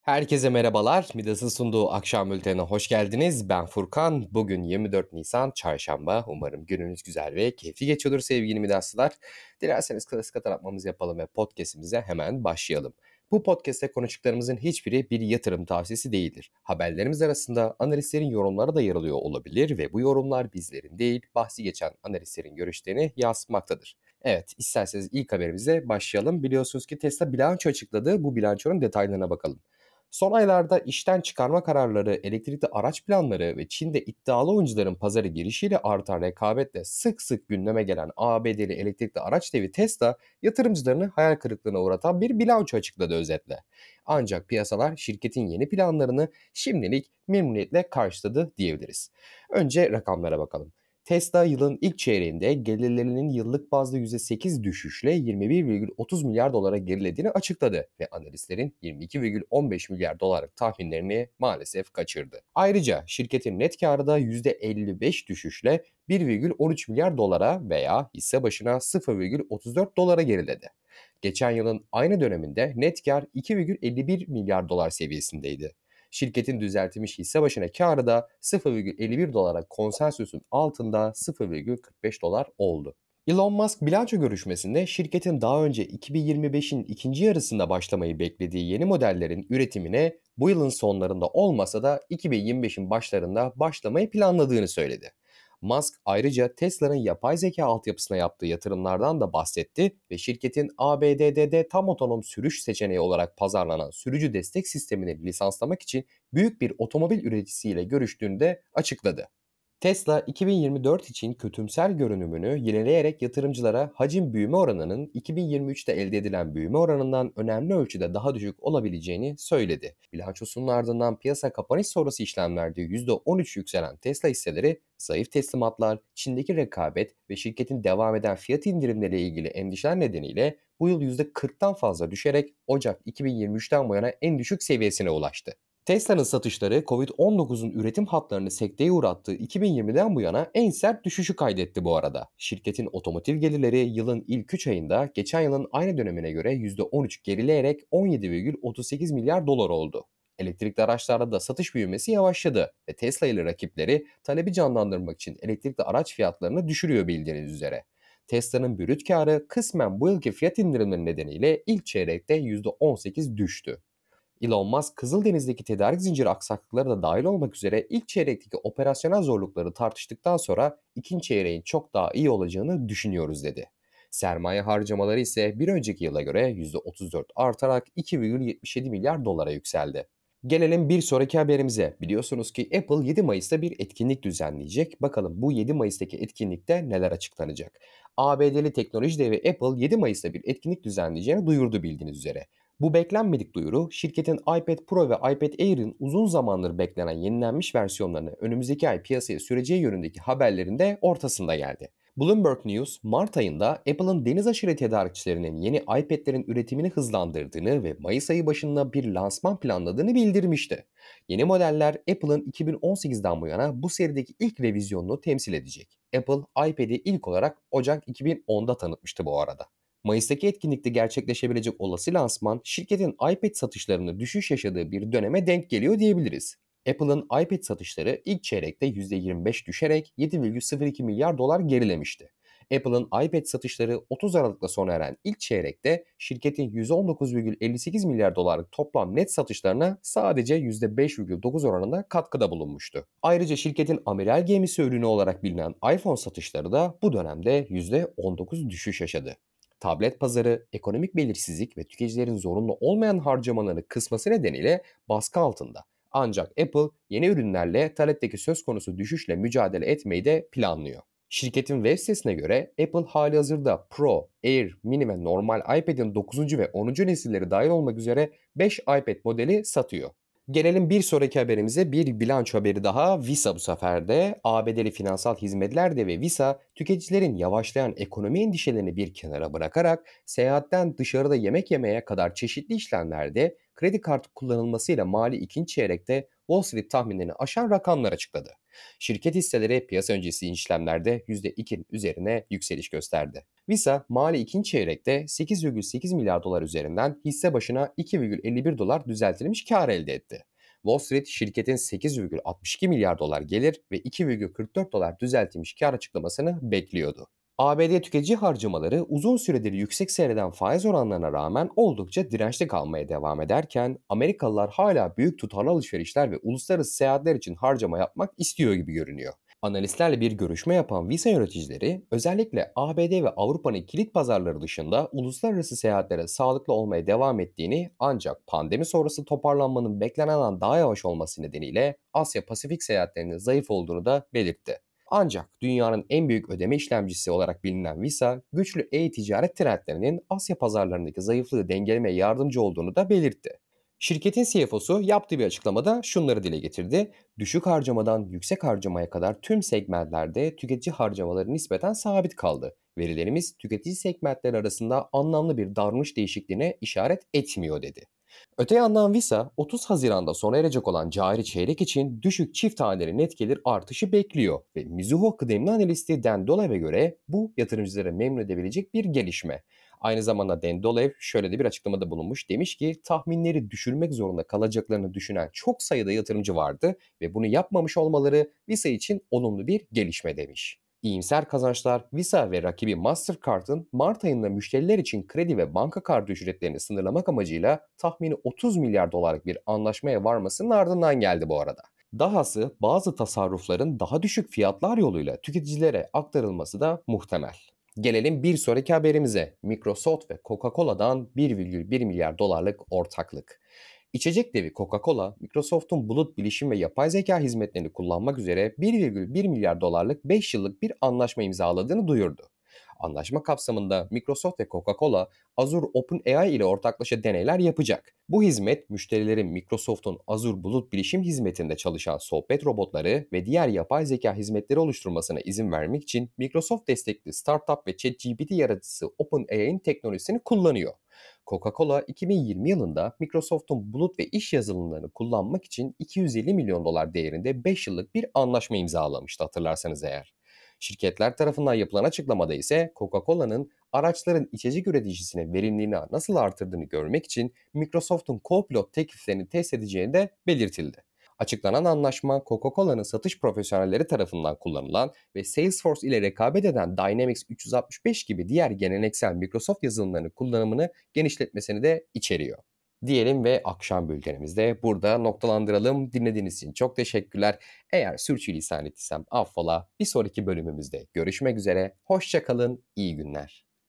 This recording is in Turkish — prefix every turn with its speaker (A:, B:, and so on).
A: Herkese merhabalar. Midas'ın sunduğu akşam bültenine hoş geldiniz. Ben Furkan. Bugün 24 Nisan Çarşamba. Umarım gününüz güzel ve keyifli geçiyordur sevgili Midaslılar. Dilerseniz klasik hatırlatmamızı yapalım ve podcastimize hemen başlayalım. Bu podcast'te konuştuklarımızın hiçbiri bir yatırım tavsiyesi değildir. Haberlerimiz arasında analistlerin yorumları da yer alıyor olabilir ve bu yorumlar bizlerin değil, bahsi geçen analistlerin görüşlerini yansıtmaktadır. Evet, isterseniz ilk haberimize başlayalım. Biliyorsunuz ki Tesla bilanço açıkladı. Bu bilançonun detaylarına bakalım. Son aylarda işten çıkarma kararları, elektrikli araç planları ve Çin'de iddialı oyuncuların pazara girişiyle artan rekabetle sık sık gündeme gelen ABD'li elektrikli araç devi Tesla, yatırımcılarını hayal kırıklığına uğratan bir bilanço açıkladı özetle. Ancak piyasalar şirketin yeni planlarını şimdilik memnuniyetle karşıladı diyebiliriz. Önce rakamlara bakalım. Tesla yılın ilk çeyreğinde gelirlerinin yıllık bazda %8 düşüşle 21,30 milyar dolara gerilediğini açıkladı ve analistlerin 22,15 milyar dolarlık tahminlerini maalesef kaçırdı. Ayrıca şirketin net karı da %55 düşüşle 1,13 milyar dolara veya hisse başına 0,34 dolara geriledi. Geçen yılın aynı döneminde net kar 2,51 milyar dolar seviyesindeydi. Şirketin düzeltilmiş hisse başına karı da 0,51 dolara konsensüsün altında 0,45 dolar oldu. Elon Musk bilanço görüşmesinde şirketin daha önce 2025'in ikinci yarısında başlamayı beklediği yeni modellerin üretimine bu yılın sonlarında olmasa da 2025'in başlarında başlamayı planladığını söyledi. Musk ayrıca Tesla'nın yapay zeka altyapısına yaptığı yatırımlardan da bahsetti ve şirketin ABD'de tam otonom sürüş seçeneği olarak pazarlanan sürücü destek sistemini lisanslamak için büyük bir otomobil üreticisiyle görüştüğünü de açıkladı. Tesla 2024 için kötümser görünümünü yineleyerek yatırımcılara hacim büyüme oranının 2023'te elde edilen büyüme oranından önemli ölçüde daha düşük olabileceğini söyledi. Bilançosunun ardından piyasa kapanış sonrası işlemlerde %13 yükselen Tesla hisseleri zayıf teslimatlar, Çin'deki rekabet ve şirketin devam eden fiyat indirimleriyle ilgili endişeler nedeniyle bu yıl %40'tan fazla düşerek Ocak 2023'ten bu yana en düşük seviyesine ulaştı. Tesla'nın satışları Covid-19'un üretim hatlarını sekteye uğrattığı 2020'den bu yana en sert düşüşü kaydetti bu arada. Şirketin otomotiv gelirleri yılın ilk 3 ayında geçen yılın aynı dönemine göre %13 gerileyerek 17,38 milyar dolar oldu. Elektrikli araçlarda da satış büyümesi yavaşladı ve Tesla ile rakipleri talebi canlandırmak için elektrikli araç fiyatlarını düşürüyor bildiğiniz üzere. Tesla'nın brüt karı kısmen bu yılki fiyat indirimleri nedeniyle ilk çeyrekte %18 düştü. Elon Musk, Kızıldeniz'deki tedarik zinciri aksaklıkları da dahil olmak üzere ilk çeyrekteki operasyonel zorlukları tartıştıktan sonra ikinci çeyreğin çok daha iyi olacağını düşünüyoruz dedi. Sermaye harcamaları ise bir önceki yıla göre %34 artarak 2,77 milyar dolara yükseldi. Gelelim bir sonraki haberimize. Biliyorsunuz ki Apple 7 Mayıs'ta bir etkinlik düzenleyecek. Bakalım bu 7 Mayıs'taki etkinlikte neler açıklanacak? ABD'li teknoloji devi Apple 7 Mayıs'ta bir etkinlik düzenleyeceğini duyurdu bildiğiniz üzere. Bu beklenmedik duyuru şirketin iPad Pro ve iPad Air'in uzun zamandır beklenen yenilenmiş versiyonlarını önümüzdeki ay piyasaya süreceği yönündeki haberlerin de ortasında geldi. Bloomberg News, Mart ayında Apple'ın deniz aşırı tedarikçilerinin yeni iPad'lerin üretimini hızlandırdığını ve Mayıs ayı başında bir lansman planladığını bildirmişti. Yeni modeller Apple'ın 2018'den bu yana bu serideki ilk revizyonunu temsil edecek. Apple, iPad'i ilk olarak Ocak 2010'da tanıtmıştı bu arada. Mayıs'taki etkinlikte gerçekleşebilecek olası lansman, şirketin iPad satışlarını düşüş yaşadığı bir döneme denk geliyor diyebiliriz. Apple'ın iPad satışları ilk çeyrekte %25 düşerek 7,02 milyar dolar gerilemişti. Apple'ın iPad satışları 30 Aralık'ta sona eren ilk çeyrekte şirketin 119,58 milyar dolarlık toplam net satışlarına sadece %5,9 oranında katkıda bulunmuştu. Ayrıca şirketin amiral gemisi ürünü olarak bilinen iPhone satışları da bu dönemde %19 düşüş yaşadı. Tablet pazarı, ekonomik belirsizlik ve tüketicilerin zorunlu olmayan harcamalarını kısması nedeniyle baskı altında. Ancak Apple yeni ürünlerle talepteki söz konusu düşüşle mücadele etmeyi de planlıyor. Şirketin web sitesine göre Apple halihazırda Pro, Air, Mini ve normal iPad'in 9. ve 10. nesilleri dahil olmak üzere 5 iPad modeli satıyor. Gelelim bir sonraki haberimize, bir bilanço haberi daha. Visa bu sefer de ABD'li finansal hizmetler devi Visa, tüketicilerin yavaşlayan ekonomi endişelerini bir kenara bırakarak seyahatten dışarıda yemek yemeye kadar çeşitli işlemlerde kredi kartı kullanılmasıyla mali ikinci çeyrekte Wall Street tahminlerini aşan rakamlar açıkladı. Şirket hisseleri piyasa öncesi işlemlerde %2'nin üzerine yükseliş gösterdi. Visa, mali ikinci çeyrekte 8,8 milyar dolar üzerinden hisse başına 2,51 dolar düzeltilmiş kar elde etti. Wall Street, şirketin 8,62 milyar dolar gelir ve 2,44 dolar düzeltilmiş kar açıklamasını bekliyordu. ABD tüketici harcamaları uzun süredir yüksek seyreden faiz oranlarına rağmen oldukça dirençli kalmaya devam ederken Amerikalılar hala büyük tutarlı alışverişler ve uluslararası seyahatler için harcama yapmak istiyor gibi görünüyor. Analistlerle bir görüşme yapan Visa yöneticileri özellikle ABD ve Avrupa'nın kilit pazarları dışında uluslararası seyahatlere sağlıklı olmaya devam ettiğini, ancak pandemi sonrası toparlanmanın beklenenden daha yavaş olması nedeniyle Asya Pasifik seyahatlerinin zayıf olduğunu da belirtti. Ancak dünyanın en büyük ödeme işlemcisi olarak bilinen Visa, güçlü e-ticaret trendlerinin Asya pazarlarındaki zayıflığı dengelemeye yardımcı olduğunu da belirtti. Şirketin CFO'su yaptığı bir açıklamada şunları dile getirdi: "Düşük harcamadan yüksek harcamaya kadar tüm segmentlerde tüketici harcamaları nispeten sabit kaldı. Verilerimiz tüketici segmentleri arasında anlamlı bir davranış değişikliğine işaret etmiyor," dedi. Öte yandan Visa, 30 Haziran'da sona erecek olan cari çeyrek için düşük çift haneli net gelir artışı bekliyor ve Mizuho kıdemli analisti Dan Dolev'e göre bu yatırımcıları memnun edebilecek bir gelişme. Aynı zamanda Dan Dolev şöyle de bir açıklamada bulunmuş. Demiş ki tahminleri düşürmek zorunda kalacaklarını düşünen çok sayıda yatırımcı vardı ve bunu yapmamış olmaları Visa için olumlu bir gelişme demiş. İyimser kazançlar, Visa ve rakibi Mastercard'ın Mart ayında müşteriler için kredi ve banka kartı ücretlerini sınırlamak amacıyla tahmini 30 milyar dolarlık bir anlaşmaya varmasının ardından geldi bu arada. Dahası bazı tasarrufların daha düşük fiyatlar yoluyla tüketicilere aktarılması da muhtemel. Gelelim bir sonraki haberimize. Microsoft ve Coca-Cola'dan 1,1 milyar dolarlık ortaklık. İçecek devi Coca-Cola, Microsoft'un bulut bilişim ve yapay zeka hizmetlerini kullanmak üzere 1,1 milyar dolarlık 5 yıllık bir anlaşma imzaladığını duyurdu. Anlaşma kapsamında Microsoft ve Coca-Cola, Azure OpenAI ile ortaklaşa deneyler yapacak. Bu hizmet, müşterilerin Microsoft'un Azure Bulut Bilişim Hizmeti'nde çalışan sohbet robotları ve diğer yapay zeka hizmetleri oluşturmasına izin vermek için Microsoft destekli startup ve ChatGPT yaratıcısı OpenAI'nin teknolojisini kullanıyor. Coca-Cola 2020 yılında Microsoft'un bulut ve iş yazılımlarını kullanmak için 250 milyon dolar değerinde 5 yıllık bir anlaşma imzalamıştı, hatırlarsanız eğer. Şirketler tarafından yapılan açıklamada ise Coca-Cola'nın araçların içecek üreticisine verimliliğini nasıl artırdığını görmek için Microsoft'un Copilot tekliflerini test edeceğini de belirtildi. Açıklanan anlaşma, Coca-Cola'nın satış profesyonelleri tarafından kullanılan ve Salesforce ile rekabet eden Dynamics 365 gibi diğer geleneksel Microsoft yazılımlarının kullanımını genişletmesini de içeriyor. Diyelim ve akşam bültenimizde burada noktalandıralım. Dinlediğiniz için çok teşekkürler. Eğer sürçülisan ettiysem affola. Bir sonraki bölümümüzde görüşmek üzere. Hoşça kalın, iyi günler.